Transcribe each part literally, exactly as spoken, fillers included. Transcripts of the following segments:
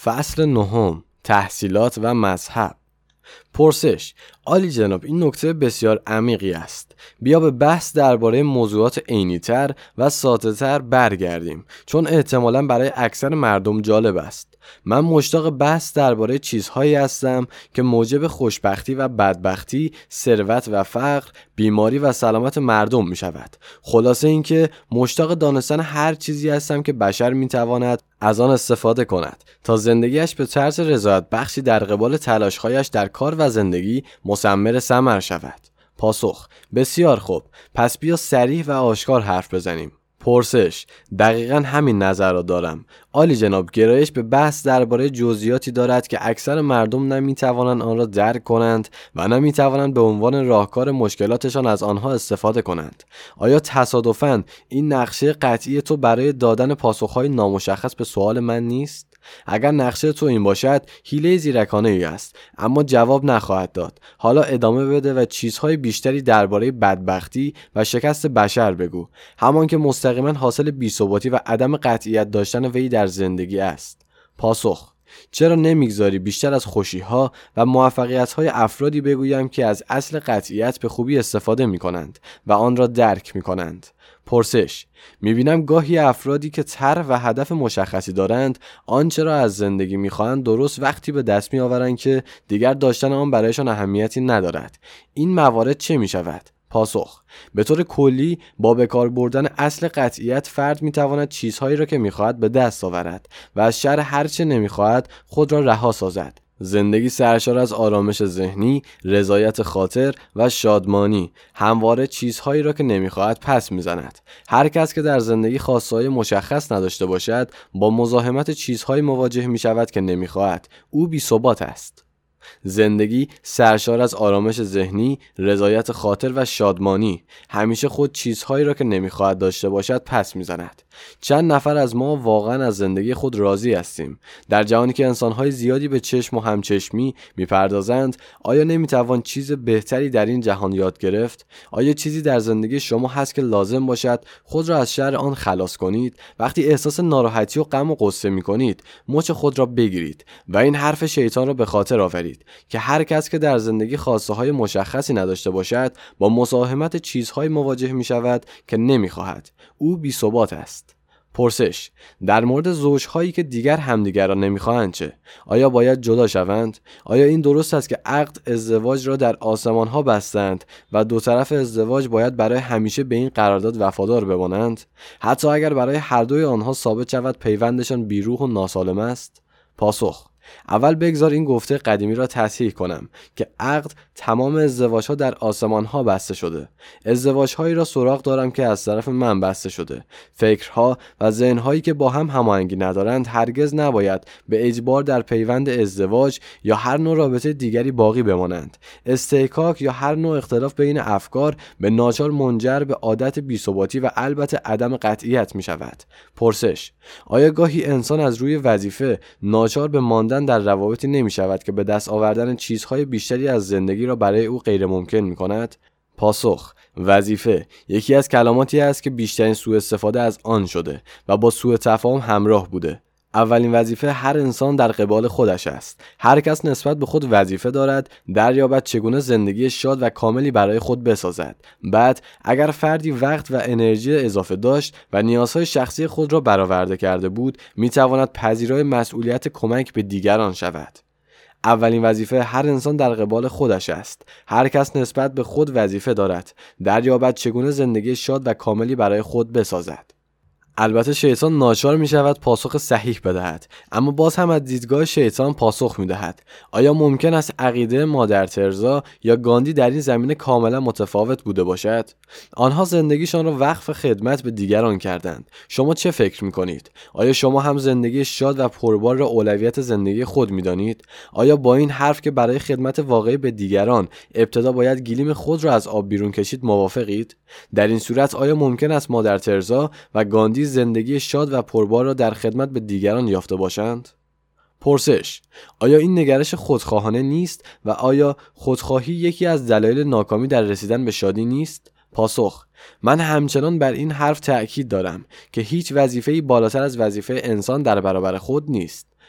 فصل نهم، تحصیلات و مذهب. پرسش: عالی جناب، این نکته بسیار عمیقی است. بیا به بحث درباره موضوعات عینی‌تر و ساده‌تر برگردیم، چون احتمالاً برای اکثر مردم جالب است. من مشتاق بحث درباره چیزهایی هستم که موجب خوشبختی و بدبختی، ثروت و فقر، بیماری و سلامت مردم می شود. خلاصه اینکه مشتاق دانستن هر چیزی هستم که بشر می تواند از آن استفاده کند تا زندگیش به طرز رضایت بخشی در قبال تلاش‌هایش در کار و زندگی مثمر ثمر شود. پاسخ: بسیار خوب، پس بیا صریح و آشکار حرف بزنیم. پرسش: دقیقاً همین نظر را دارم. عالی جناب، گرایش به بحث درباره جزئیاتی دارد که اکثر مردم نمی‌توانند آن را درک کنند و نمی‌توانند به عنوان راهکار مشکلاتشان از آنها استفاده کنند. آیا تصادفاً این نقشه قطعی تو برای دادن پاسخ‌های نامشخص به سوال من نیست؟ اگر نقشه تو این باشد، حیله زیرکانه ای است، اما جواب نخواهد داد. حالا ادامه بده و چیزهای بیشتری درباره بدبختی و شکست بشر بگو، همان که مستقیما حاصل بی‌ثباتی و عدم قطعیت داشتن وی در زندگی است. پاسخ: چرا نمیگذاری بیشتر از خوشی‌ها و موفقیت‌های افرادی بگویم که از اصل قطعیت به خوبی استفاده می‌کنند و آن را درک می‌کنند؟ پرسش: می‌بینم گاهی افرادی که طرح و هدف مشخصی دارند، آنچه را از زندگی می‌خواهند درست وقتی به دست می‌آورند که دیگر داشتن آن برایشان اهمیتی ندارد. این موارد چه می‌شود؟ پاسخ: به طور کلی با به کار بردن اصل قطعیت فرد می‌تواند چیزهایی را که می‌خواهد به دست آورد و از شر هر چه نمی‌خواهد خود را رها سازد. زندگی سرشار از آرامش ذهنی، رضایت خاطر و شادمانی همواره چیزهایی را که نمی‌خواهد پس می‌زند. هر کس که در زندگی خواسته‌های مشخص نداشته باشد، با مزاحمت چیزهایی مواجه می‌شود که نمی‌خواهد. او بی‌ثبات است. زندگی سرشار از آرامش ذهنی، رضایت خاطر و شادمانی همیشه خود چیزهایی را که نمیخواهد داشته باشد پس میزند. چند نفر از ما واقعا از زندگی خود راضی هستیم؟ در جهانی که انسانهای زیادی به چشم و همچشمی میپردازند، آیا نمیتوان چیز بهتری در این جهان یاد گرفت؟ آیا چیزی در زندگی شما هست که لازم باشد خود را از شر آن خلاص کنید؟ وقتی احساس ناراحتی و غم و غصه میکنید، مچ خود را بگیرید و این حرف شیطان را به خاطر آورید که هر کس که در زندگی خواسته های مشخصی نداشته باشد، با مزاحمت چیزهای مواجه می شود که نمی خواهد. او بی ثبات است. پرسش: در مورد زوجهایی که دیگر همدیگر را نمی خواهند چه؟ آیا باید جدا شوند؟ آیا این درست است که عقد ازدواج را در آسمان ها بستند و دو طرف ازدواج باید برای همیشه به این قرارداد وفادار بمانند، حتی اگر برای هر دوی آنها ثابت شود پیوندشان بیروح و ناسالم است؟ پاسخ: اول بگذار این گفته قدیمی را تصحیح کنم که عقد تمام ازدواج‌ها در آسمان‌ها بسته شده. ازدواج‌هایی را سراغ دارم که از طرف من بسته شده. فکرها و ذهن‌هایی که با هم هماهنگی ندارند هرگز نباید به اجبار در پیوند ازدواج یا هر نوع رابطه دیگری باقی بمانند. استحکاک یا هر نوع اختلاف بین افکار به ناچار منجر به عادت بی‌ثباتی و البته عدم قطعیت می‌شود. پرسش: آیا گاهی انسان از روی وظیفه ناچار به ماندن در روابطی نمی شود که به دست آوردن چیزهای بیشتری از زندگی را برای او غیر ممکن می کند؟ پاسخ: وظیفه یکی از کلماتی است که بیشترین سوء استفاده از آن شده و با سوء تفاهم همراه بوده. اولین وظیفه هر انسان در قبال خودش است. هر کس نسبت به خود وظیفه دارد دریابد چگونه زندگی شاد و کاملی برای خود بسازد. بعد اگر فردی وقت و انرژی اضافه داشت و نیازهای شخصی خود را برآورده کرده بود، میتواند پذیرای مسئولیت کمک به دیگران شود. اولین وظیفه هر انسان در قبال خودش است. هر کس نسبت به خود وظیفه دارد دریابد چگونه زندگی شاد و کاملی برای خود بسازد. البته شیطان ناچار می شود پاسخ صحیح بدهد، اما باز هم از دیدگاه شیطان پاسخ می دهد. آیا ممکن است عقیده مادر ترزا یا گاندی در این زمینه کاملا متفاوت بوده باشد؟ آنها زندگیشان را وقف خدمت به دیگران کردند. شما چه فکر می کنید؟ آیا شما هم زندگی شاد و پربار را اولویت زندگی خود می دانید؟ آیا با این حرف که برای خدمت واقعی به دیگران ابتدا باید گلیم خود را از آب بیرون کشید موافقید؟ در این صورت آیا ممکن است مادر ترزا و گاندی زندگی شاد و پربار را در خدمت به دیگران یافته باشند؟ پرسش: آیا این نگرش خودخواهانه نیست و آیا خودخواهی یکی از دلایل ناکامی در رسیدن به شادی نیست؟ پاسخ: من همچنان بر این حرف تأکید دارم که هیچ وظیفه‌ای بالاتر از وظیفه انسان در برابر خود نیست.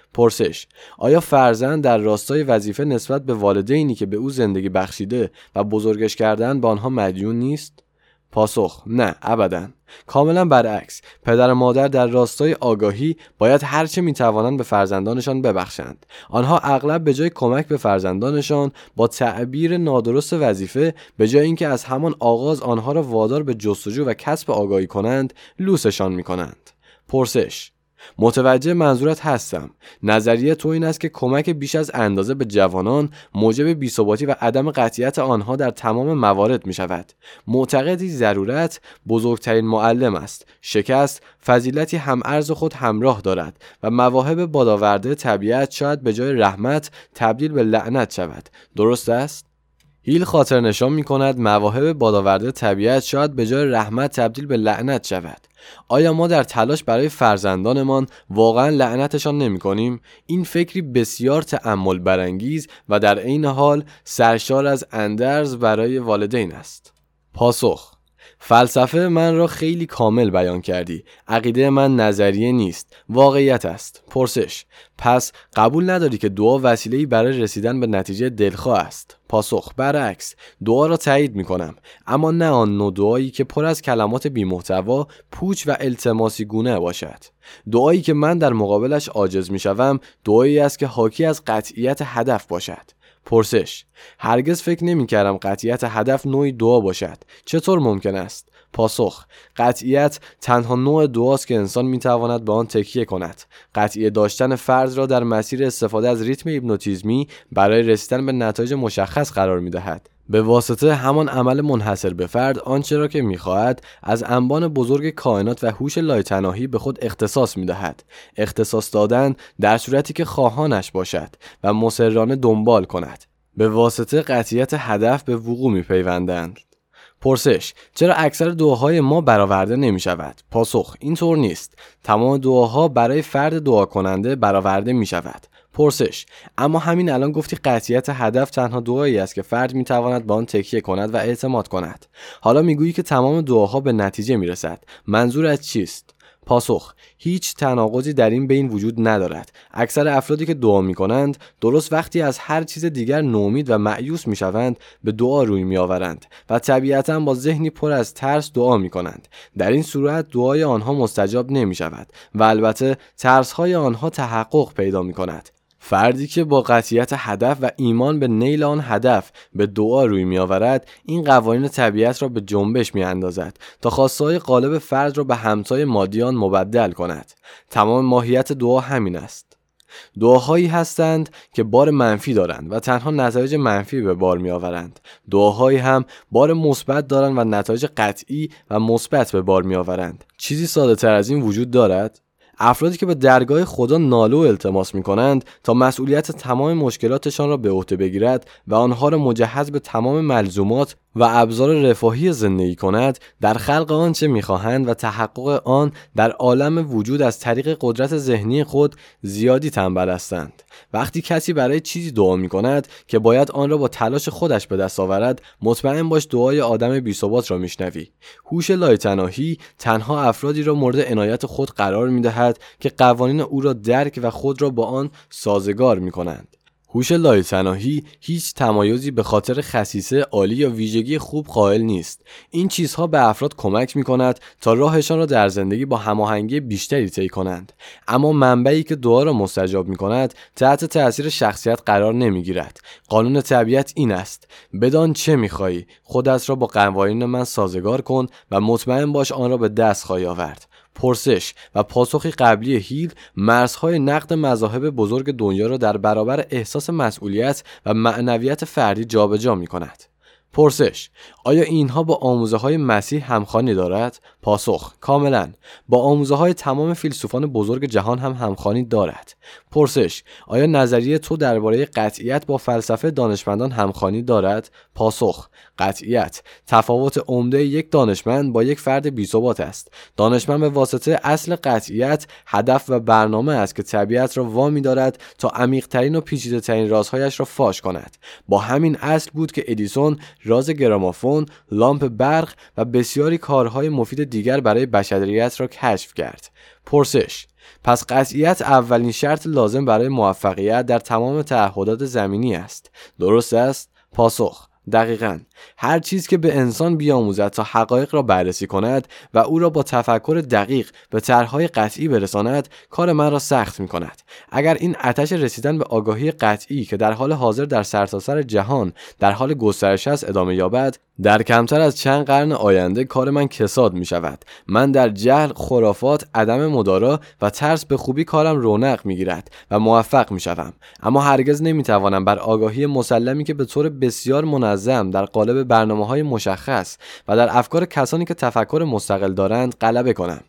پرسش: آیا فرزند در راستای وظیفه نسبت به والدینی که به او زندگی بخشیده و بزرگش کردن به آنها مدیون نیست؟ پاسخ: نه، ابداً. کاملا برعکس، پدر و مادر در راستای آگاهی باید هرچه میتوانند به فرزندانشان ببخشند. آنها اغلب به جای کمک به فرزندانشان با تعبیر نادرست وظیفه، به جای اینکه از همان آغاز آنها را وادار به جستجو و کسب آگاهی کنند، لوسشان میکنند. پرسش: متوجه منظورت هستم. نظریه تو این است که کمک بیش از اندازه به جوانان موجب بی‌ثباتی و عدم قطعیت آنها در تمام موارد می شود. معتقدی ضرورت بزرگترین معلم است. شکست فضیلتی هم ارز خود همراه دارد و مواهب بادآورده طبیعت شاید به جای رحمت تبدیل به لعنت شود. درست است؟ هیل خاطر نشان می کند مواهب بادآورده طبیعت شاید به جای رحمت تبدیل به لعنت شود. آیا ما در تلاش برای فرزندانمان واقعا لعنتشان نمی کنیم؟ این فکری بسیار تأمل برانگیز و در عین حال سرشار از اندرز برای والدین است. پاسخ: فلسفه من را خیلی کامل بیان کردی. عقیده من نظریه نیست، واقعیت است. پرسش: پس قبول نداری که دعا وسیله‌ای برای رسیدن به نتیجه دلخواه است؟ پاسخ: برعکس، دعا را تایید می‌کنم، اما نه آن نوع دعایی که پر از کلمات بی‌محتوا، پوچ و التماسی گونه باشد. دعایی که من در مقابلش عاجز می‌شوم، دعایی است که حاکی از قطعیت هدف باشد. پرسش: هرگز فکر نمی‌کردم قطعیت هدف نوعی دعا باشد. چطور ممکن است؟ پاسخ: قطعیت تنها نوع دعاست که انسان میتواند به آن تکیه کند. قطعیت داشتن فرد را در مسیر استفاده از ریتم هیپنوتیزمی برای رسیدن به نتایج مشخص قرار میدهد. به واسطه همان عمل منحصر به فرد آنچه را که میخواهد از انبان بزرگ کائنات و هوش لایتناهی به خود اختصاص میدهد. اختصاص دادن در صورتی که خواهانش باشد و مصرانه دنبال کند. به واسطه قطعیت هدف به وقوع میپیوندند. پرسش: چرا اکثر دعاهای ما برآورده نمی شود؟ پاسخ: اینطور نیست. تمام دعاها برای فرد دعا کننده برآورده می شود. پرسش: اما همین الان گفتی قطعیت هدف تنها دعایی است که فرد می تواند به آن تکیه کند و اعتماد کند. حالا می گویی که تمام دعاها به نتیجه می رسد. منظورت چیست؟ پاسخ: هیچ تناقضی در این بین وجود ندارد. اکثر افرادی که دعا می کنند درست وقتی از هر چیز دیگر نومید و مایوس می شوند به دعا روی می آورند و طبیعتاً با ذهنی پر از ترس دعا می کنند. در این صورت دعای آنها مستجاب نمی شود و البته ترس های آنها تحقق پیدا می کند. فردی که با قطعیت هدف و ایمان به نیل آن هدف به دعا روی می آورد، این قوانین طبیعت را به جنبش می اندازد تا خواسته‌های غالب فرد را به همتای مادی آن مبدل کند. تمام ماهیت دعا همین است. دعاهایی هستند که بار منفی دارند و تنها نتایج منفی به بار می آورند. دعاهایی هم بار مثبت دارند و نتایج قطعی و مثبت به بار می آورند. چیزی ساده تر از این وجود دارد؟ افرادی که به درگاه خدا ناله و التماس می کنند تا مسئولیت تمام مشکلاتشان را به عهده بگیرد و آنها را مجهز به تمام ملزومات و ابزار رفاهی زندگی کند، در خلق آنچه می‌خواهند و تحقق آن در عالم وجود از طریق قدرت ذهنی خود زیادی تنبل هستند. وقتی کسی برای چیزی دعا می‌کند که باید آن را با تلاش خودش به دست آورد، مطمئن باش دعای آدم بی‌ثبات را میشنوی. هوش لایتناهی تنها افرادی را مورد عنایت خود قرار می‌دهد که قوانین او را درک و خود را با آن سازگار می‌کنند. هوش لایتناهی هیچ تمایزی به خاطر خصیصه عالی یا ویژگی خوب قائل نیست. این چیزها به افراد کمک می‌کند تا راهشان را در زندگی با هماهنگی بیشتری طی کنند، اما منبعی که دعا را مستجاب می‌کند تحت تأثیر شخصیت قرار نمی‌گیرد. قانون طبیعت این است: بدان چه می‌خواهی، خودت را با قوانین من سازگار کن و مطمئن باش آن را به دست خواهی آورد. پرسش و پاسخی قبلی هیل مرزهای نقد مذاهب بزرگ دنیا را در برابر احساس مسئولیت و معنویت فردی جابجا می‌کند. پرسش: آیا اینها با آموزه های مسیح همخوانی دارد؟ پاسخ: کاملا. با آموزه های تمام فیلسوفان بزرگ جهان هم همخوانی دارد. پرسش: آیا نظریه تو درباره قطعیت با فلسفه دانشمندان همخوانی دارد؟ پاسخ: قطعیت تفاوت عمده یک دانشمند با یک فرد بی‌ثبات است. دانشمند به واسطه اصل قطعیت هدف و برنامه است که طبیعت را وامی دارد تا عمیق‌ترین و پیچیده‌ترین رازهایش را فاش کند. با همین اصل بود که ادیسون راز گرامافون، لامپ برق و بسیاری کارهای مفید دیگر برای بشریت را کشف کرد. پرسش: پس قطعیت اولین شرط لازم برای موفقیت در تمام تعهدات زمینی است، درست است؟ پاسخ: دقیقاً. هر چیز که به انسان بیاموزد تا حقایق را بررسی کند و او را با تفکر دقیق به طرح‌های قطعی برساند، کار من را سخت می‌کند. اگر این آتش رسیدن به آگاهی قطعی که در حال حاضر در سرتاسر جهان در حال گسترش است ادامه یابد، در کمتر از چند قرن آینده کار من کساد می‌شود. من در جهل، خرافات، عدم مدارا و ترس به خوبی کارم رونق می‌گیرد و موفق می‌شوم. اما هرگز نمی‌توانم بر آگاهی مسلمی که به طور بسیار منظم در قالب برنامه‌های مشخص و در افکار کسانی که تفکر مستقل دارند غلبه کنم.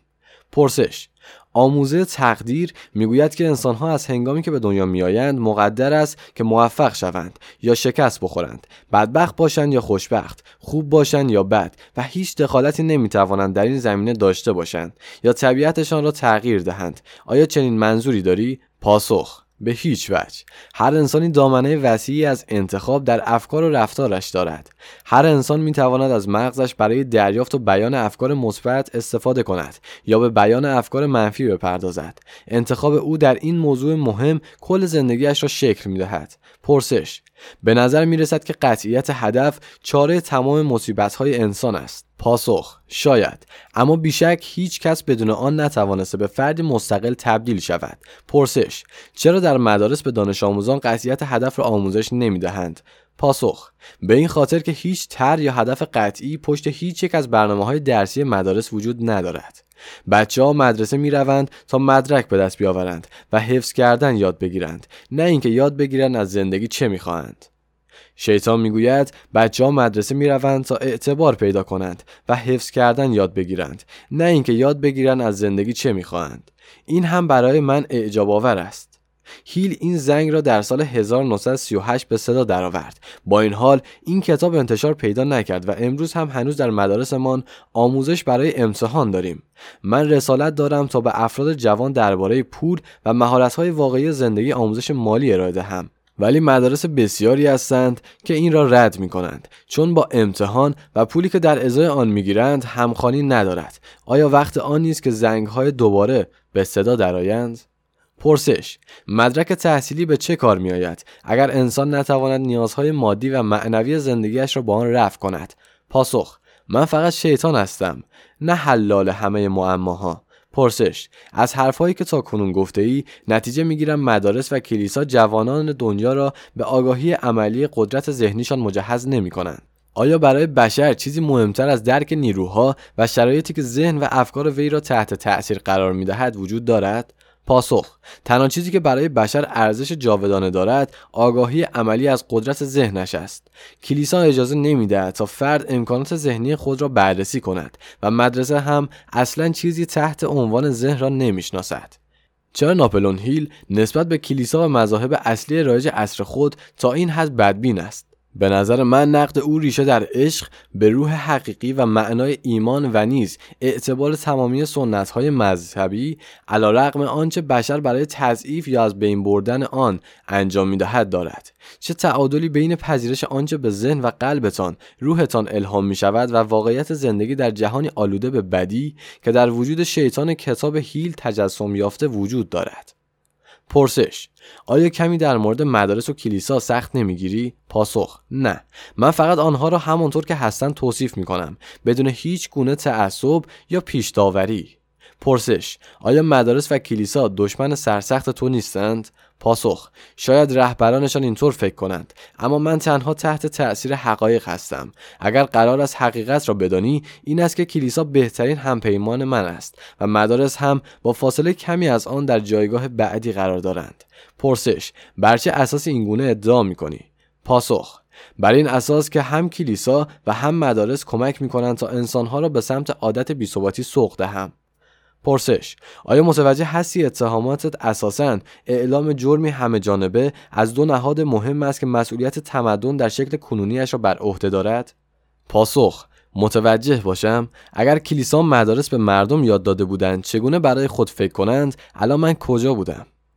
پرسش: آموزه تقدیر میگوید که انسان‌ها از هنگامی که به دنیا میآیند مقدر است که موفق شوند یا شکست بخورند، بدبخت باشند یا خوشبخت، خوب باشند یا بد و هیچ دخالتی نمیتوانند در این زمینه داشته باشند یا طبیعتشان را تغییر دهند. آیا چنین منظوری داری؟ پاسخ: به هیچ وجه. هر انسانی دامنه وسیعی از انتخاب در افکار و رفتارش دارد. هر انسان میتواند از مغزش برای دریافت و بیان افکار مثبت استفاده کند یا به بیان افکار منفی بپردازد. انتخاب او در این موضوع مهم کل زندگیش را شکل میدهد. پرسش: به نظر میرسد که قطعیت هدف چاره تمام مصیبت‌های انسان است. پاسخ: شاید، اما بیشک هیچ کس بدون آن نتوانسته به فردی مستقل تبدیل شود. پرسش: چرا در مدارس به دانش آموزان قطعیت هدف را آموزش نمیدهند؟ پاسخ: به این خاطر که هیچ طرح یا هدف قطعی پشت هیچ یک از برنامه‌های درسی مدارس وجود ندارد. بچه‌ها مدرسه می‌روند تا مدرک به دست بیاورند و حفظ کردن یاد بگیرند، نه اینکه یاد بگیرند از زندگی چه می‌خواهند. شیطان میگوید بچه‌ها مدرسه میروند تا اعتبار پیدا کنند و حفظ کردن یاد بگیرند، نه اینکه یاد بگیرند از زندگی چه میخواهند. این هم برای من اعجاب آور است. هیل این زنگ را در سال هزار و نهصد و سی و هشت به صدا درآورد. با این حال این کتاب انتشار پیدا نکرد و امروز هم هنوز در مدارسمان آموزش برای امتحان داریم. من رسالت دارم تا به افراد جوان درباره پول و مهارت‌های واقعی زندگی آموزش مالی ارائه دهم. ولی مدارس بسیاری هستند که این را رد می کنند چون با امتحان و پولی که در ازای آن می گیرند همخوانی ندارد. آیا وقت آن نیست که زنگ‌های دوباره به صدا درآیند؟ پرسش: مدرک تحصیلی به چه کار می آید اگر انسان نتواند نیازهای مادی و معنوی زندگیش را با آن رفع کند؟ پاسخ: من فقط شیطان هستم، نه حلال همه معماها. پرسش: از حرفایی که تا کنون گفته ای نتیجه میگیرم مدارس و کلیسا جوانان دنیا را به آگاهی عملی قدرت ذهنیشان مجهز نمی کنند. آیا برای بشر چیزی مهمتر از درک نیروها و شرایطی که ذهن و افکار وی را تحت تأثیر قرار می دهد وجود دارد؟ پاسخ: تنها چیزی که برای بشر ارزش جاودانه دارد آگاهی عملی از قدرت ذهنش است. کلیسا اجازه نمی‌دهد تا فرد امکانات ذهنی خود را بررسی کند و مدرسه هم اصلاً چیزی تحت عنوان ذهن را نمی‌شناسد. چرا ناپلئون هیل نسبت به کلیسا و مذاهب اصلی رایج عصر خود تا این حد بدبین است؟ به نظر من نقد او ریشه در عشق به روح حقیقی و معنای ایمان و نیز اعتبار تمامی سنت‌های مذهبی علیرغم آنچه بشر برای تضعیف یا از بین بردن آن انجام می‌دهد دارد. چه تعادلی بین پذیرش آنچه به ذهن و قلبتان، روحتان الهام می‌شود و واقعیت زندگی در جهانی آلوده به بدی که در وجود شیطان کتاب هیل تجسم یافته وجود دارد. پرسش: آیا کمی در مورد مدارس و کلیسا سخت نمیگیری؟ پاسخ: نه، من فقط آنها را همانطور که هستند توصیف میکنم بدون هیچ گونه تعصب یا پیش داوری. پرسش: آیا مدارس و کلیسا دشمن سرسخت تو نیستند؟ پاسخ: شاید رهبرانشان اینطور فکر کنند، اما من تنها تحت تأثیر حقایق هستم. اگر قرار است حقیقت را بدانی، این است که کلیسا بهترین همپیمان من است و مدارس هم با فاصله کمی از آن در جایگاه بعدی قرار دارند. پرسش: بر چه اساس این گونه ادعا می‌کنی؟ پاسخ: بر این اساس که هم کلیسا و هم مدارس کمک می‌کنند تا انسان‌ها را به سمت عادت بی‌ثباتی سوق دهم. پرسش: آیا متوجه هستی اتهاماتت اساساً اعلام جرمی همه جانبه از دو نهاد مهم است که مسئولیت تمدن در شکل کنونیش را بر عهده دارد؟ پاسخ: متوجه باشم؟ اگر کلیسا و مدارس به مردم یاد داده بودند چگونه برای خود فکر کنند، الان من کجا بودم؟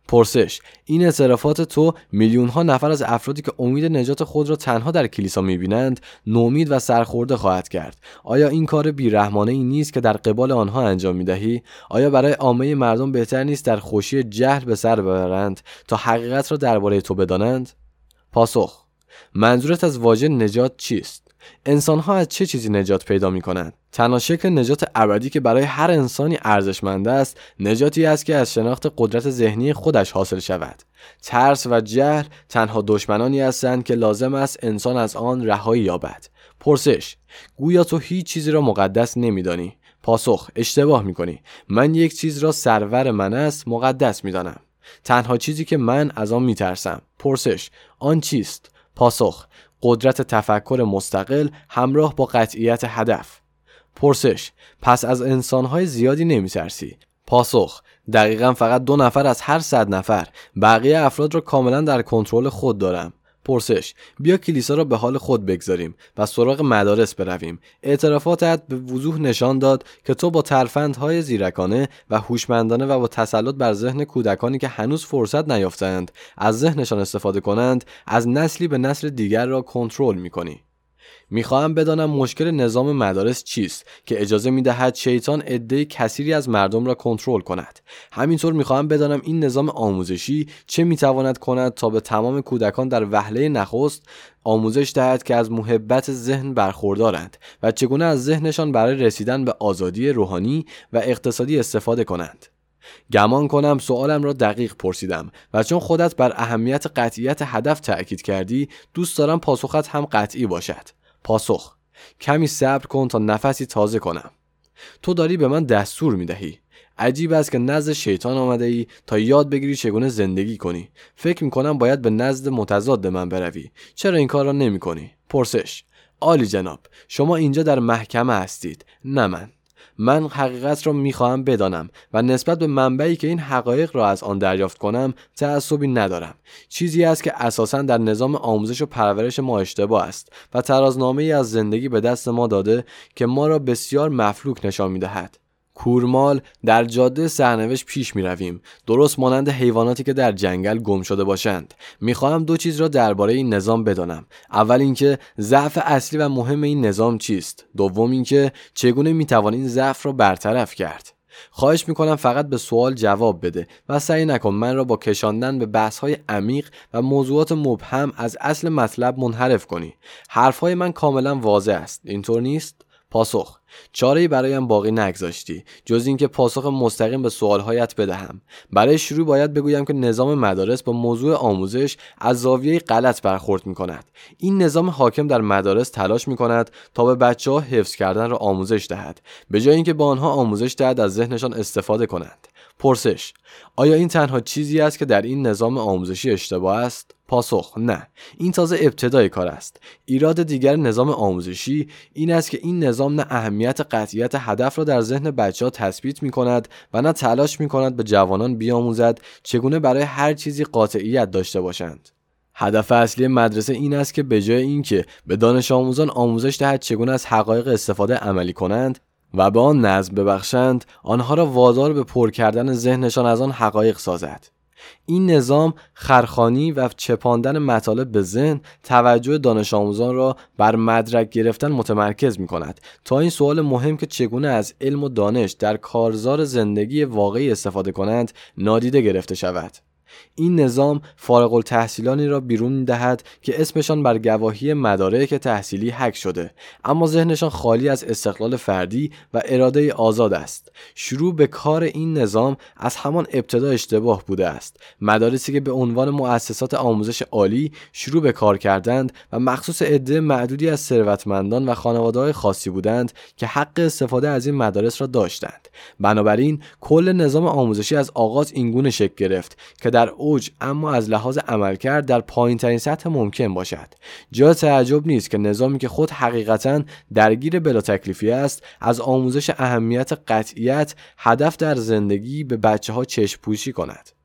پرسش: این اعترافات تو میلیون ها نفر از افرادی که امید نجات خود را تنها در کلیسا می‌بینند نومید و سرخورده خواهد کرد. آیا این کار بی‌رحمانه ای نیست که در قبال آنها انجام می‌دهی؟ آیا برای عامه مردم بهتر نیست در خوشی جهل به سر ببرند تا حقیقت را درباره تو بدانند؟ پاسخ: منظورت از واژه نجات چیست؟ انسان‌ها از چه چیزی نجات پیدا می‌کنند؟ تنها شکل نجات ابدی که برای هر انسانی ارزشمند است، نجاتی است که از شناخت قدرت ذهنی خودش حاصل شود. ترس و جهل تنها دشمنانی هستند که لازم است انسان از آن رهایی یابد. پرسش: گویا تو هیچ چیزی را مقدس نمی‌دانی؟ پاسخ: اشتباه می‌کنی. من یک چیز را سرور من است مقدس می‌دانم. تنها چیزی که من از آن می‌ترسم. پرسش: آن چیست؟ پاسخ: قدرت تفکر مستقل همراه با قطعیت هدف. پرسش: پس از انسان‌های زیادی نمی‌ترسی؟ پاسخ: دقیقاً فقط دو نفر از هر صد نفر. بقیه افراد را کاملاً در کنترل خود دارم. پرسش: بیا کلیسا را به حال خود بگذاریم و سراغ مدارس برویم. اعترافاتت به وضوح نشان داد که تو با ترفندهای زیرکانه و هوشمندانه و با تسلط بر ذهن کودکانی که هنوز فرصت نیافتند از ذهنشان استفاده کنند، از نسلی به نسل دیگر را کنترل می‌کنی. میخواهم بدانم مشکل نظام مدارس چیست که اجازه میدهد شیطان عده کثیری از مردم را کنترل کند. همینطور میخواهم بدانم این نظام آموزشی چه میتواند کند تا به تمام کودکان در وهله نخست آموزش دهد که از محبت ذهن برخوردارند و چگونه از ذهنشان برای رسیدن به آزادی روحانی و اقتصادی استفاده کنند. گمان کنم سوالم را دقیق پرسیدم و چون خودت بر اهمیت قطعیت هدف تأکید کردی، دوست دارم پاسخت هم قطعی باشد. پاسخ: کمی صبر کن تا نفسی تازه کنم. تو داری به من دستور میدهی. عجیب است که نزد شیطان آمده ای تا یاد بگیری چگونه زندگی کنی. فکر میکنم باید به نزد متضاد من بروی. چرا این کار را نمی کنی؟ پرسش: عالی جناب، شما اینجا در محکمه هستید، نه من. من حقیقت را میخواهم بدانم و نسبت به منبعی که این حقایق را از آن دریافت کنم تعصبی ندارم. چیزی است که اساساً در نظام آموزش و پرورش ما اشتباه است و ترازنامه‌ای از زندگی به دست ما داده که ما را بسیار مفلوک نشان میدهد. کورمال در جاده سرنوشت پیش می رویم، درست مانند حیواناتی که در جنگل گم شده باشند. می خواهم دو چیز را درباره این نظام بدانم. اول اینکه ضعف اصلی و مهم این نظام چیست. دوم اینکه چگونه می توان این ضعف را برطرف کرد. خواهش می کنم فقط به سوال جواب بده و سعی نکن من را با کشاندن به بحث‌های عمیق و موضوعات مبهم از اصل مطلب منحرف کنی. حرف‌های من کاملا واضح است، اینطور نیست؟ پاسخ: چاره‌ای برایم باقی نگذاشتی جز اینکه پاسخ مستقیم به سوالهایت بدهم. برای شروع باید بگویم که نظام مدارس با موضوع آموزش از زاویه غلط برخورد می‌کند. این نظام حاکم در مدارس تلاش می‌کند تا به بچه‌ها حفظ کردن را آموزش دهد، به جای اینکه به آنها آموزش دهد از ذهنشان استفاده کنند. پرسش: آیا این تنها چیزی است که در این نظام آموزشی اشتباه است؟ پاسخ: نه، این تازه ابتدای کار است. ایراد دیگر نظام آموزشی این است که این نظام نه اهمیت قطعیت هدف را در ذهن بچه‌ها تثبیت می‌کند و نه تلاش می‌کند به جوانان بیاموزد چگونه برای هر چیزی قاطعیت داشته باشند. هدف اصلی مدرسه این است که به جای اینکه به دانش آموزان آموزش دهد چگونه از حقایق استفاده عملی کنند و به آن نظم ببخشند، آنها را وادار به پر کردن ذهنشان از آن حقایق سازد. این نظام خرخانی و چپاندن مطالب به ذهن توجه دانش آموزان را بر مدرک گرفتن متمرکز می کند تا این سوال مهم که چگونه از علم و دانش در کارزار زندگی واقعی استفاده کنند نادیده گرفته شود. این نظام فارغ التحصیلانی را بیرون می‌دهد که اسمشان بر گواهی مدارک تحصیلی حک شده، اما ذهنشان خالی از استقلال فردی و اراده آزاد است. شروع به کار این نظام از همان ابتدا اشتباه بوده است. مدارسی که به عنوان مؤسسات آموزش عالی شروع به کار کردند و مخصوص عده معدودی از ثروتمندان و خانواده‌های خاصی بودند که حق استفاده از این مدارس را داشتند. بنابراین کل نظام آموزشی از آغاز اینگونه شکل گرفت که در اوج اما از لحاظ عملکرد در پایین ترین سطح ممکن باشد. جای تعجب نیست که نظامی که خود حقیقتاً درگیر بلا تکلیفی است از آموزش اهمیت قطعیت هدف در زندگی به بچه ها چشم پوشی کند.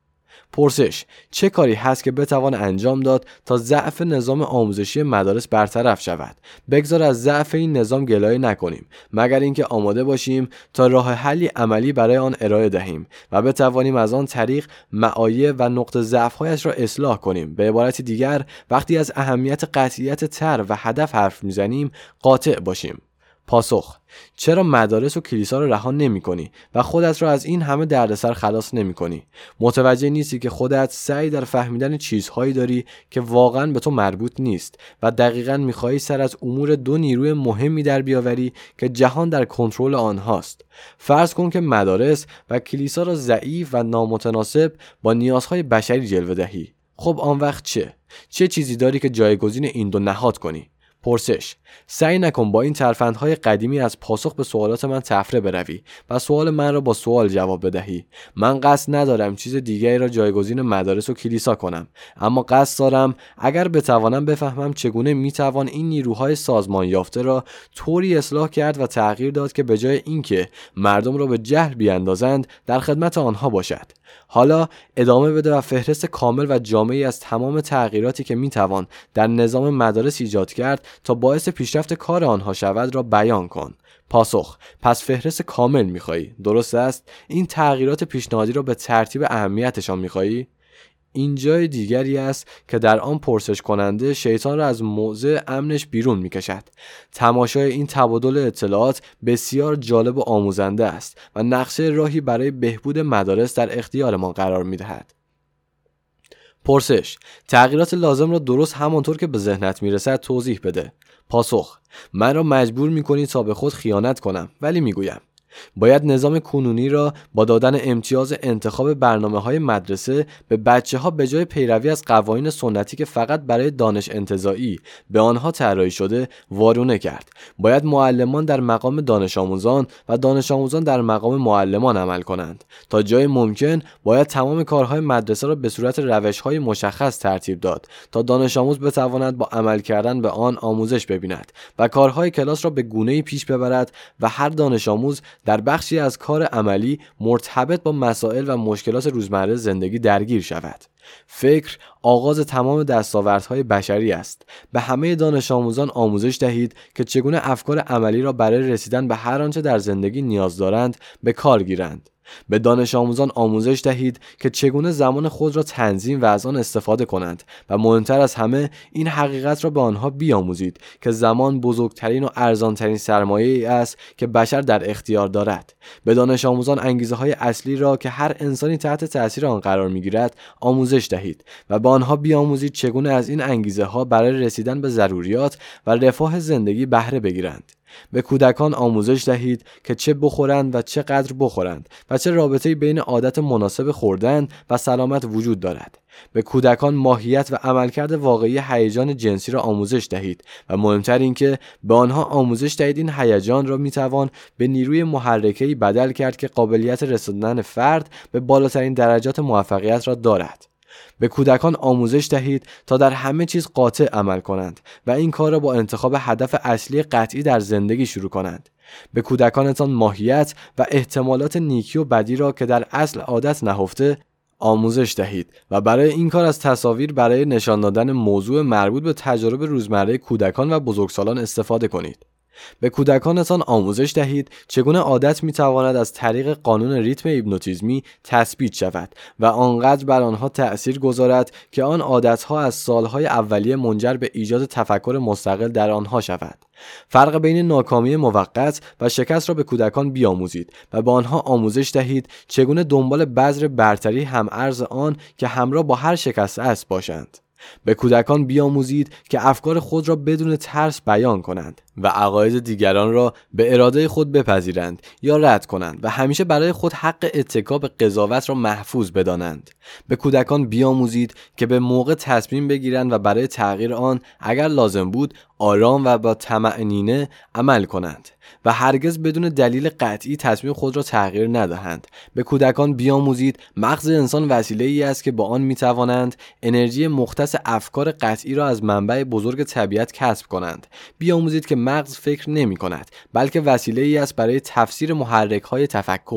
پرسش: چه کاری هست که بتوان انجام داد تا ضعف نظام آموزشی مدارس برطرف شود؟ بگذار از ضعف این نظام گلایه نکنیم مگر اینکه آماده باشیم تا راه حلی عملی برای آن ارائه دهیم و بتوانیم از آن طریق معایب و نقطه ضعف‌هایش را اصلاح کنیم. به عبارت دیگر، وقتی از اهمیت قطعیت طرح و هدف حرف میزنیم قاطع باشیم. پاسخ: چرا مدارس و کلیسا را رها نمی‌کنی و خودت را از این همه دردسر خلاص نمی‌کنی؟ متوجه نیستی که خودت سعی در فهمیدن چیزهایی داری که واقعاً به تو مربوط نیست و دقیقاً می‌خواهی سر از امور دو نیروی مهمی در بیاوری که جهان در کنترل آنهاست. فرض کن که مدارس و کلیسا را ضعیف و نامتناسب با نیازهای بشری جلوه دهی. خب آن وقت چه؟ چه چیزی داری که جایگزین این دو نهاد کنی؟ پرسش: سعی نکن با این ترفندهای قدیمی از پاسخ به سوالات من تفره بروی و سوال من را با سوال جواب بدهی. من قصد ندارم چیز دیگری را جایگزین مدارس و کلیسا کنم، اما قصد دارم اگر بتوانم بفهمم چگونه میتوان این نیروهای سازمان یافته را طوری اصلاح کرد و تغییر داد که به جای اینکه مردم را به جهل بیاندازند در خدمت آنها باشد. حالا ادامه بده و فهرست کامل و جامعی از تمام تغییراتی که میتوان در نظام مدارس ایجاد کرد تا باعث پیشرفت کار آنها شود را بیان کن. پاسخ: پس فهرست کامل میخوایی، درست است؟ این تغییرات پیشنهادی را به ترتیب اهمیتشان میخوایی؟ این جای دیگری است که در آن پرسش کننده شیطان را از موضع امنش بیرون میکشد. تماشای این تبادل اطلاعات بسیار جالب و آموزنده است و نقشه راهی برای بهبود مدارس در اختیارمان قرار میدهد. پرسش: تغییرات لازم را درست همانطور که به ذهنت میرسد توضیح بده. پاسخ: من را مجبور میکنی تا به خود خیانت کنم، ولی میگویم باید نظام کنونی را با دادن امتیاز انتخاب برنامه‌های مدرسه به بچه‌ها به جای پیروی از قوانین سنتی که فقط برای دانش انتزاعی به آنها طراحی شده وارونه کرد. باید معلمان در مقام دانش آموزان و دانش آموزان در مقام معلمان عمل کنند. تا جای ممکن باید تمام کارهای مدرسه را به صورت روش‌های مشخص ترتیب داد تا دانش آموز بتواند با عمل کردن به آن آموزش ببیند و کارهای کلاس را به گونه‌ای پیش ببرد و هر دانش آموز در بخشی از کار عملی مرتبط با مسائل و مشکلات روزمره زندگی درگیر شود. فکر آغاز تمام دستاوردهای بشری است. به همه دانش آموزان آموزش دهید که چگونه افکار عملی را برای رسیدن به هر آنچه در زندگی نیاز دارند به کار گیرند. به دانش آموزان آموزش دهید که چگونه زمان خود را تنظیم و از آن استفاده کنند و مهمتر از همه این حقیقت را به آنها بیاموزید که زمان بزرگترین و ارزانترین سرمایه‌ای است که بشر در اختیار دارد. به دانش آموزان انگیزه های اصلی را که هر انسانی تحت تاثیر آن قرار می‌گیرد آموزش دهید و به آنها بیاموزید چگونه از این انگیزه ها برای رسیدن به ضروریات و رفاه زندگی بهره بگیرند. به کودکان آموزش دهید که چه بخورند و چه قدر بخورند و چه رابطه‌ای بین عادت مناسب خوردن و سلامت وجود دارد. به کودکان ماهیت و عملکرد واقعی هیجان جنسی را آموزش دهید و مهمتر این که به آنها آموزش دهید این هیجان را میتوان به نیروی محرکه‌ای بدل کرد که قابلیت رساندن فرد به بالاترین درجات موفقیت را دارد. به کودکان آموزش دهید تا در همه چیز قاطع عمل کنند و این کار را با انتخاب هدف اصلی قطعی در زندگی شروع کنند. به کودکانتان ماهیت و احتمالات نیکی و بدی را که در اصل عادت نهفته آموزش دهید و برای این کار از تصاویر برای نشان دادن موضوع مربوط به تجارب روزمره کودکان و بزرگسالان استفاده کنید. به کودکانتان آموزش دهید چگونه عادت میتواند از طریق قانون ریتم هیپنوتیزمی تثبیت شود و آنقدر بر آنها تأثیر گذارد که آن عادتها از سالهای اولیه منجر به ایجاد تفکر مستقل در آنها شود. فرق بین ناکامی موقت و شکست را به کودکان بیاموزید و به آنها آموزش دهید چگونه دنبال بذر برتری هم ارز آن که همراه با هر شکست است باشند. به کودکان بیاموزید که افکار خود را بدون ترس بیان کنند و عقاید دیگران را به اراده خود بپذیرند یا رد کنند و همیشه برای خود حق اتکا به قضاوت را محفوظ بدانند. به کودکان بیاموزید که به موقع تصمیم بگیرند و برای تغییر آن اگر لازم بود آرام و با طمأنینه عمل کنند و هرگز بدون دلیل قطعی تصمیم خود را تغییر ندهند. به کودکان بیاموزید مغز انسان وسیله‌ای است که با آن میتوانند انرژی مختص افکار قطعی را از منبع بزرگ طبیعت کسب کنند. بیاموزید که مغز فکر نمی کند بلکه وسیله‌ای است برای تفسیر محرک‌های تفکر.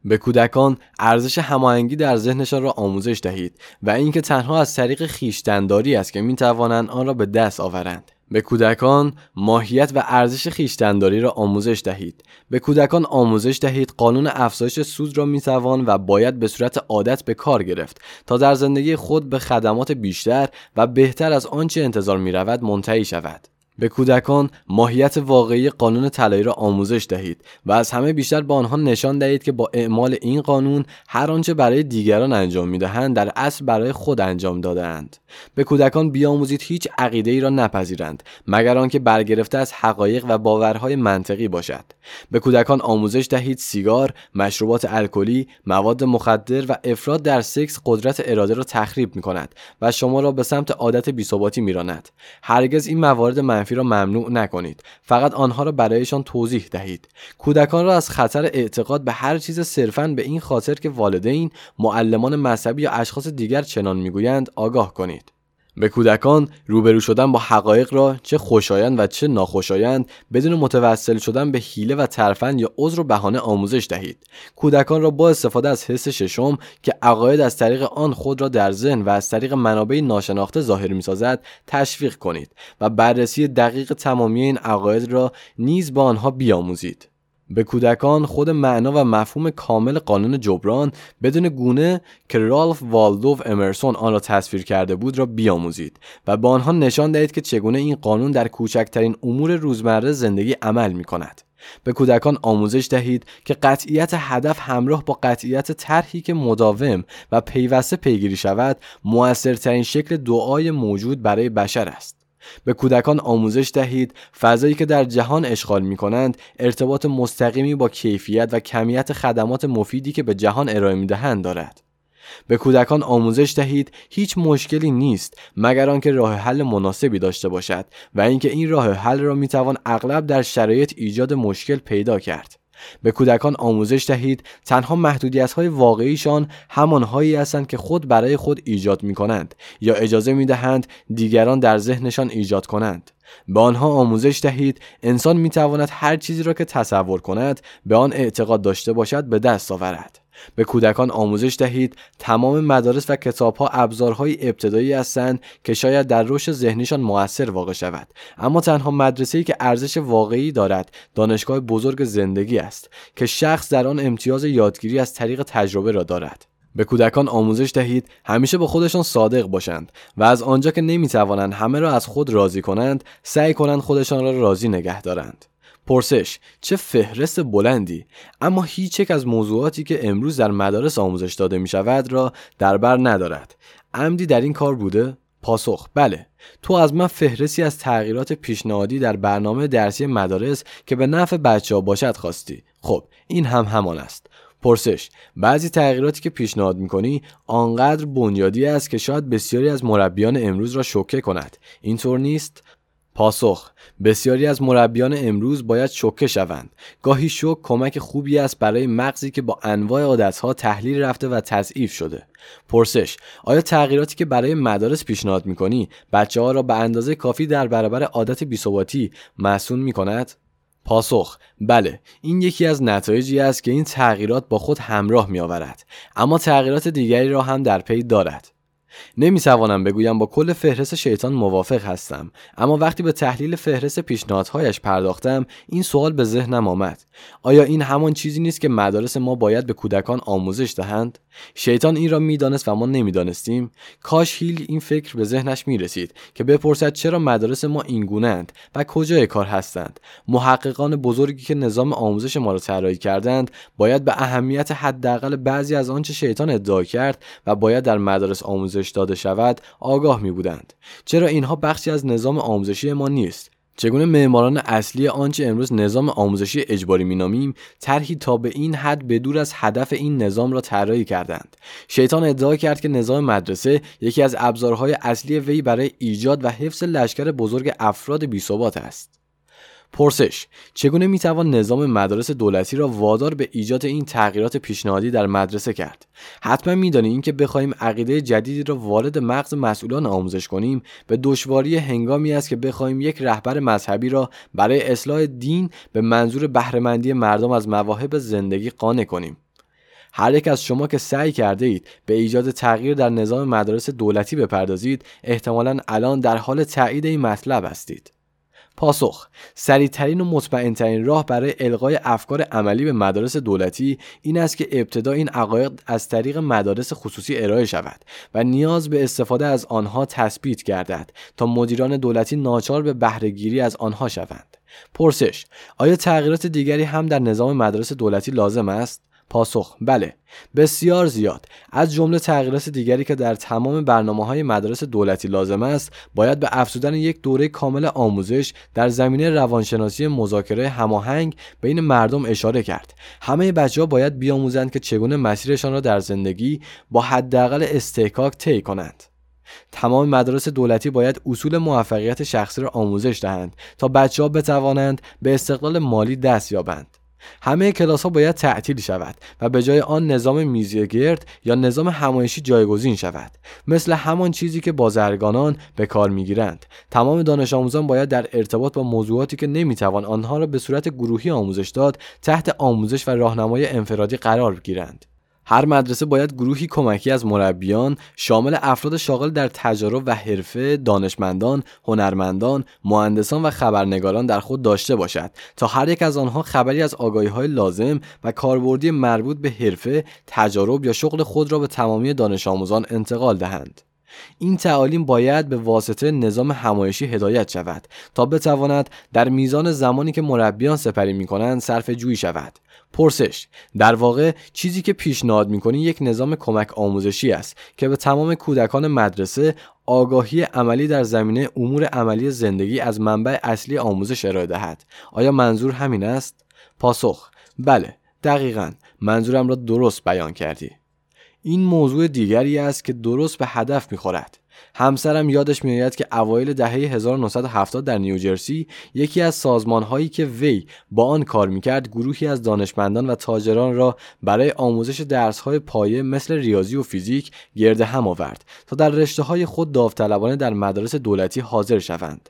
به کودکان ارزش هماهنگی در ذهنشان را آموزش دهید و اینکه تنها از طریق خویشتن‌داری است که می‌توانند آن را به دست آورند. به کودکان ماهیت و ارزش خویشتن‌داری را آموزش دهید. به کودکان آموزش دهید قانون افزایش سود را می‌توان و باید به صورت عادت به کار گرفت تا در زندگی خود به خدمات بیشتر و بهتر از آنچه انتظار می‌رود منتهی شود. به کودکان ماهیت واقعی قانون طلایی را آموزش دهید و از همه بیشتر به آنها نشان دهید که با اعمال این قانون هر آنچه برای دیگران انجام می‌دهند در اصل برای خود انجام داده‌اند. به کودکان بیاموزید هیچ عقیده‌ای را نپذیرند مگر آنکه برگرفته از حقایق و باورهای منطقی باشد. به کودکان آموزش دهید سیگار، مشروبات الکلی، مواد مخدر و افراط در سکس قدرت اراده را تخریب می‌کند و شما را به سمت عادت بی‌ثباتی می‌راند. هرگز این موارد منفی را ممنوع نکنید، فقط آنها را برایشان توضیح دهید. کودکان را از خطر اعتقاد به هر چیز صرفاً به این خاطر که والدین، معلمان مذهبی یا اشخاص دیگر چنان میگویند آگاه کنید. به کودکان روبرو شدن با حقایق را چه خوشایند و چه ناخوشایند بدون متوسل شدن به حیله و ترفند یا عذر و بهانه آموزش دهید. کودکان را با استفاده از حس ششم که عقاید از طریق آن خود را در ذهن و از طریق منابع ناشناخته ظاهر می‌سازد تشویق کنید و بررسی دقیق تمامی این عقاید را نیز با آنها بیاموزید. به کودکان خود معنا و مفهوم کامل قانون جبران بدون گونه که رالف والدو امرسون آن را تصویر کرده بود را بیاموزید و به آنها نشان دهید که چگونه این قانون در کوچکترین امور روزمره زندگی عمل می کند. به کودکان آموزش دهید که قطعیت هدف همراه با قطعیت طرحی که مداوم و پیوسته پیگیری شود مؤثرترین شکل دعای موجود برای بشر است. به کودکان آموزش دهید فضایی که در جهان اشغال می کنند ارتباط مستقیمی با کیفیت و کمیت خدمات مفیدی که به جهان ارائه می دهند دارد. به کودکان آموزش دهید هیچ مشکلی نیست مگر آنکه راه حل مناسبی داشته باشد و اینکه این راه حل را می توان اغلب در شرایط ایجاد مشکل پیدا کرد. به کودکان آموزش دهید تنها محدودیت‌های واقعیشان همانهایی هستند که خود برای خود ایجاد می‌کنند یا اجازه می‌دهند دیگران در ذهنشان ایجاد کنند. به آنها آموزش دهید انسان می‌تواند هر چیزی را که تصور کند به آن اعتقاد داشته باشد به دست آورد. به کودکان آموزش دهید تمام مدارس و کتاب‌ها ابزارهای ابتدایی هستند که شاید در رشد ذهنیشان مؤثر واقع شود، اما تنها مدرسه‌ای که ارزش واقعی دارد دانشگاه بزرگ زندگی است که شخص در آن امتیاز یادگیری از طریق تجربه را دارد. به کودکان آموزش دهید همیشه با خودشان صادق باشند و از آنجا که نمی‌توانند همه را از خود راضی کنند، سعی کنند خودشان را راضی نگه دارند. پرسش: چه فهرست بلندی، اما هیچ یک از موضوعاتی که امروز در مدارس آموزش داده می شود را در بر ندارد. عمدی در این کار بوده؟ پاسخ: بله. تو از من فهرستی از تغییرات پیشنهادی در برنامه درسی مدارس که به نفع بچه‌ها باشد خواستی. خب این هم همان است. پرسش: بعضی تغییراتی که پیشنهاد می‌کنی آنقدر بنیادی است که شاید بسیاری از مربیان امروز را شوکه کند. اینطور نیست؟ پاسخ: بسیاری از مربیان امروز باید شوکه شوند. گاهی شوک کمک خوبی است برای مغزی که با انواع عادتها تحلیل رفته و تضعیف شده. پرسش: آیا تغییراتی که برای مدارس پیشنهاد می‌کنی بچه‌ها را به اندازه کافی در برابر عادت بی‌ثباتی مصون می‌کند؟ پاسخ: بله، این یکی از نتایجی است که این تغییرات با خود همراه می‌آورد، اما تغییرات دیگری را هم در پی دارد. نمی‌توانم بگویم با کل فهرست شیطان موافق هستم، اما وقتی به تحلیل فهرست پیشنهادهایش پرداختم این سوال به ذهنم آمد: آیا این همان چیزی نیست که مدارس ما باید به کودکان آموزش دهند؟ شیطان این را می‌دانست و ما نمی‌دانستیم. کاش هیل این فکر به ذهنش می‌رسید که بپرسد چرا مدارس ما این گونه‌اند و کجای کار هستند. محققان بزرگی که نظام آموزش ما را طراحی کردند باید به اهمیت حداقل بعضی از آنچه شیطان ادعا کرد و باید در مدارس آموزش داده شود آگاه می بودند. چرا اینها بخشی از نظام آموزشی ما نیست؟ چگونه معماران اصلی آنچه امروز نظام آموزشی اجباری مینامیم طرحی تا به این حد بدور از هدف این نظام را طراحی کردند؟ شیطان ادعا کرد که نظام مدرسه یکی از ابزارهای اصلی وی برای ایجاد و حفظ لشکر بزرگ افراد بی‌ثبات است. پرسش: چگونه میتوان نظام مدارس دولتی را وادار به ایجاد این تغییرات پیشنهادی در مدرسه کرد؟ حتما میدانید این که بخوایم عقیده جدیدی را وارد مغز مسئولان آموزش کنیم به دشواری هنگامی است که بخوایم یک رهبر مذهبی را برای اصلاح دین به منظور بهره‌مندی مردم از مواهب زندگی قانع کنیم. هر یک از شما که سعی کرده اید به ایجاد تغییر در نظام مدارس دولتی بپردازید، احتمالاً الان در حال تایید این مطلب هستید. پاسخ: سریع‌ترین و مطمئن‌ترین راه برای القای افکار عملی به مدارس دولتی این است که ابتدا این عقاید از طریق مدارس خصوصی ارائه شود و نیاز به استفاده از آنها تثبیت گردد تا مدیران دولتی ناچار به بهره‌گیری از آنها شوند. پرسش: آیا تغییرات دیگری هم در نظام مدارس دولتی لازم است؟ پاسخ: بله، بسیار زیاد. از جمله تغییرات دیگری که در تمام برنامه‌های مدارس دولتی لازم است، باید به افزودن یک دوره کامل آموزش در زمینه روانشناسی مذاکره هماهنگ بین مردم اشاره کرد. همه بچه‌ها باید بیاموزند که چگونه مسیرشان را در زندگی با حداقل استحقاق طی کنند. تمام مدارس دولتی باید اصول موفقیت شخصی را آموزش دهند تا بچه‌ها بتوانند به استقلال مالی دست یابند. همه کلاس ها باید تعطیل شود و به جای آن نظام میزی گرد یا نظام همایشی جایگزین شود، مثل همان چیزی که بازرگانان به کار میگیرند. تمام دانش آموزان باید در ارتباط با موضوعاتی که نمیتوان آنها را به صورت گروهی آموزش داد، تحت آموزش و راهنمای انفرادی قرار گیرند. هر مدرسه باید گروهی کمکی از مربیان شامل افراد شاغل در تجارب و حرفه، دانشمندان، هنرمندان، مهندسان و خبرنگاران در خود داشته باشد تا هر یک از آنها خبری از آگاهی‌های لازم و کاربردی مربوط به حرفه، تجارب یا شغل خود را به تمامی دانش آموزان انتقال دهند. این تعالیم باید به واسطه نظام همایشی هدایت شود تا بتواند در میزان زمانی که مربیان سپری می‌کنند صرفه جویی شود. پرسش: در واقع چیزی که پیشنهاد می‌کنی یک نظام کمک آموزشی است که به تمام کودکان مدرسه آگاهی عملی در زمینه امور عملی زندگی از منبع اصلی آموزش ارائه دهد. آیا منظور همین است؟ پاسخ: بله، دقیقاً. منظورم را درست بیان کردی. این موضوع دیگری است که درست به هدف می‌خورد. همسرم یادش می‌آید که اوایل دهه هزار و نهصد و هفتاد در نیوجرسی یکی از سازمان‌هایی که وی با آن کار می‌کرد گروهی از دانشمندان و تاجران را برای آموزش درس‌های پایه مثل ریاضی و فیزیک گرد هم آورد تا در رشته‌های خود داوطلبانه در مدارس دولتی حاضر شوند.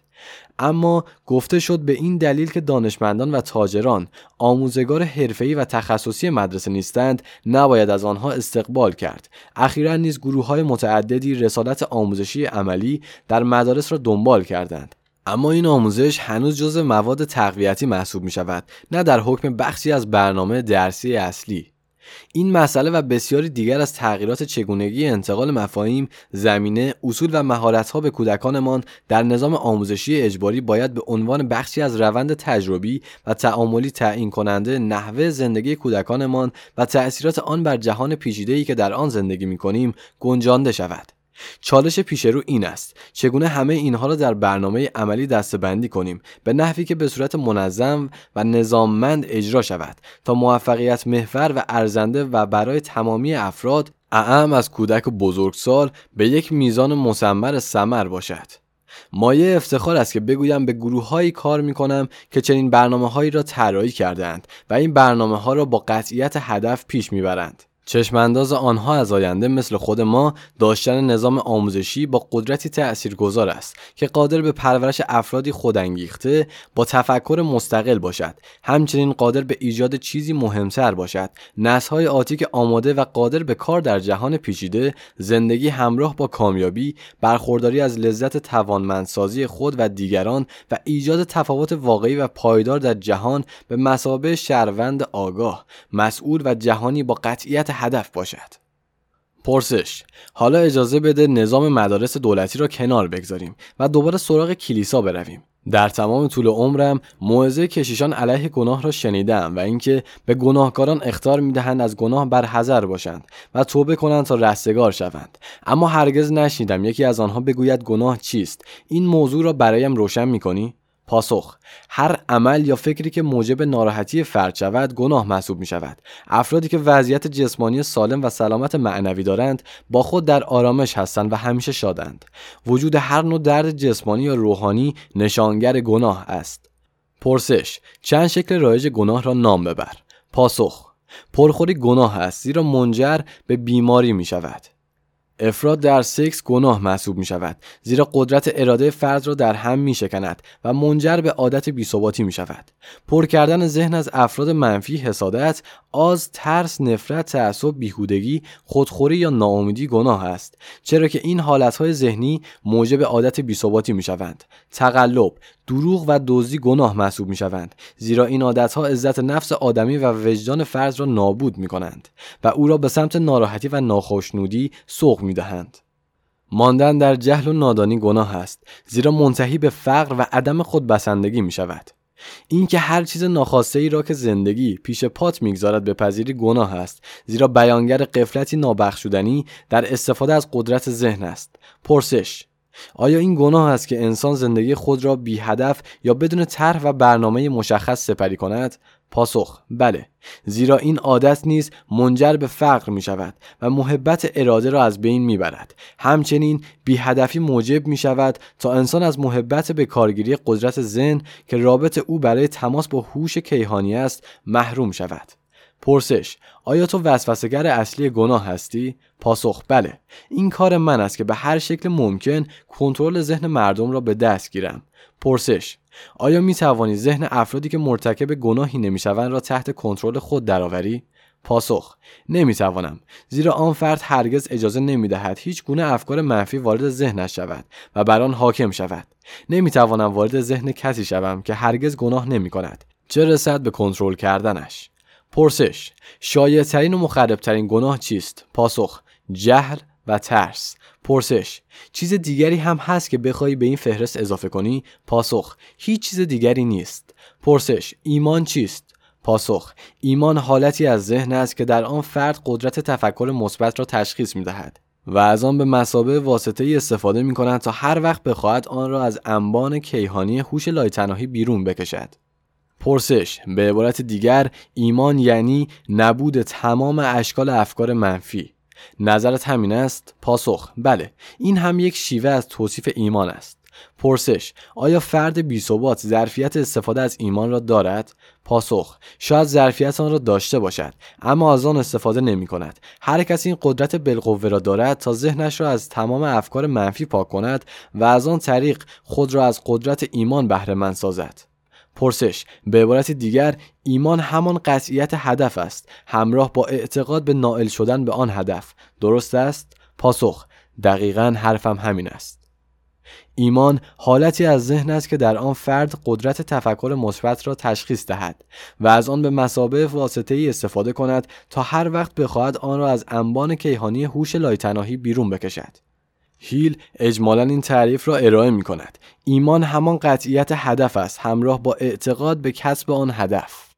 اما گفته شد به این دلیل که دانشمندان و تاجران آموزگار حرفه‌ای و تخصصی مدرسه نیستند، نباید از آنها استقبال کرد. اخیراً نیز گروه‌های متعددی رسالت آموزشی عملی در مدارس را دنبال کردند. اما این آموزش هنوز جزء مواد تقویتی محسوب می‌شود، نه در حکم بخشی از برنامه درسی اصلی. این مسئله و بسیاری دیگر از تغییرات چگونگی انتقال مفاهیم، زمینه، اصول و مهارت‌ها به کودکانمان در نظام آموزشی اجباری باید به عنوان بخشی از روند تجربی و تعاملی تعیین کننده نحوه زندگی کودکانمان و تأثیرات آن بر جهان پیچیده‌ای که در آن زندگی می‌کنیم گنجانده شود. چالش پیش رو این است: چگونه همه اینها را در برنامه عملی دسته‌بندی کنیم به نحوی که به صورت منظم و نظاممند اجرا شود تا موفقیت محور و ارزنده و برای تمامی افراد، اعم از کودک و بزرگسال، به یک میزان مثمر ثمر باشد. مایه افتخار است که بگویم به گروه‌هایی کار می‌کنم که چنین برنامه‌هایی را طراحی کردند و این برنامه‌ها را با قطعیت هدف پیش می‌برند. چشمانداز آنها از آینده مثل خود ما داشتن نظام آموزشی با قدرتی تأثیرگذار است که قادر به پرورش افرادی خودانگیخته با تفکر مستقل باشد، همچنین قادر به ایجاد چیزی مهمتر باشد: نسل‌های آتی که آماده و قادر به کار در جهان پیچیده، زندگی همراه با کامیابی، برخورداری از لذت توانمندسازی خود و دیگران و ایجاد تفاوت واقعی و پایدار در جهان به مثابه شهروند آگاه، مسئول و جهانی با قطعیت هدف باشد. پرسش: حالا اجازه بده نظام مدارس دولتی را کنار بگذاریم و دوباره سراغ کلیسا برویم. در تمام طول عمرم موعظه کشیشان علیه گناه را شنیدم و اینکه به گناهکاران اخطار می‌دهند از گناه برحذر باشند و توبه کنند تا رستگار شوند، اما هرگز نشنیدم یکی از آنها بگوید گناه چیست. این موضوع را برایم روشن می‌کنی؟ پاسخ: هر عمل یا فکری که موجب ناراحتی فرد شود گناه محسوب می شود. افرادی که وضعیت جسمانی سالم و سلامت معنوی دارند با خود در آرامش هستند و همیشه شادند. وجود هر نوع درد جسمانی یا روحانی نشانگر گناه است. پرسش: چند شکل رایج گناه را نام ببر. پاسخ: پرخوری گناه است، زیرا منجر به بیماری می شود. افراط در سکس گناه محسوب می شود، زیرا قدرت اراده فرد را در هم می شکند و منجر به عادت بی‌ثباتی می شود. پر کردن ذهن از افراد منفی، حسادت، آز، ترس، نفرت، تعصب، بیهودگی، خودخوری یا ناامیدی گناه است، چرا که این حالتهای ذهنی موجب عادت بی‌ثباتی می شوند. تقلب، دروغ و دزدی گناه محسوب می شوند، زیرا این عادتها عزت نفس آدمی و وجدان فرد را نابود می کنند و او را به سمت ناراحتی و ناخوشنودی سوق می دهند. ماندن در جهل و نادانی گناه است، زیرا منتهی به فقر و عدم خودبسندگی می شود. این که هر چیز ناخواسته ای را که زندگی پیش پات میگذارد بپذیری گناه است، زیرا بیانگر غفلتی نابخشودنی در استفاده از قدرت ذهن است. پرسش: آیا این گناه است که انسان زندگی خود را بی هدف یا بدون طرح و برنامه مشخص سپری کند؟ پاسخ: بله، زیرا این عادت نیز منجر به فقر می شود و محبت اراده را از بین می برد. همچنین بی هدفی موجب می شود تا انسان از محبت به کارگیری قدرت ذهن که رابط او برای تماس با هوش کیهانی است محروم شود. پرسش: آیا تو وسوسه‌گر اصلی گناه هستی؟ پاسخ: بله، این کار من است که به هر شکل ممکن کنترل ذهن مردم را به دست گیرم. پرسش: آیا می توانی ذهن افرادی که مرتکب گناهی نمیشوند را تحت کنترل خود درآوری؟ پاسخ: نمی توانم، زیرا آن فرد هرگز اجازه نمی دهد هیچ گونه افکار منفی وارد ذهنش شود و بر آن حاکم شود. نمی توانم وارد ذهن کسی شوم که هرگز گناه نمی کند، چه رسد به کنترل کردنش. پرسش: شایع‌ترین و مخرب‌ترین گناه چیست؟ پاسخ: جهل و ترس. پرسش: چیز دیگری هم هست که بخوای به این فهرست اضافه کنی؟ پاسخ: هیچ چیز دیگری نیست. پرسش: ایمان چیست؟ پاسخ: ایمان حالتی از ذهن است که در آن فرد قدرت تفکر مثبت را تشخیص می‌دهد و از آن به مثابه واسطه‌ای استفاده می‌کند تا هر وقت بخواهد آن را از انبان کیهانی هوش لایتناهی بیرون بکشد. پرسش: به عبارت دیگر، ایمان یعنی نبود تمام اشکال افکار منفی. نظرت همین است؟ پاسخ: بله، این هم یک شیوه از توصیف ایمان است. پرسش: آیا فرد بی‌ثبات ظرفیت استفاده از ایمان را دارد؟ پاسخ: شاید ظرفیت آن را داشته باشد، اما از آن استفاده نمی کند. هر کسی این قدرت بالقوه را دارد تا ذهنش را از تمام افکار منفی پاک کند و از آن طریق خود را از قدرت ایمان بهره مند سازد. پرسش: به عبارت دیگر، ایمان همان قطعیت هدف است، همراه با اعتقاد به نائل شدن به آن هدف. درست است؟ پاسخ: دقیقاً حرفم همین است. ایمان حالتی از ذهن است که در آن فرد قدرت تفکر مثبت را تشخیص دهد و از آن به مثابه واسطه‌ای استفاده کند تا هر وقت بخواهد آن را از انبان کیهانی هوش لایتناهی بیرون بکشد. هیل اجمالاً این تعریف را ارائه می کند: ایمان همان قطعیت هدف است، همراه با اعتقاد به کسب آن هدف.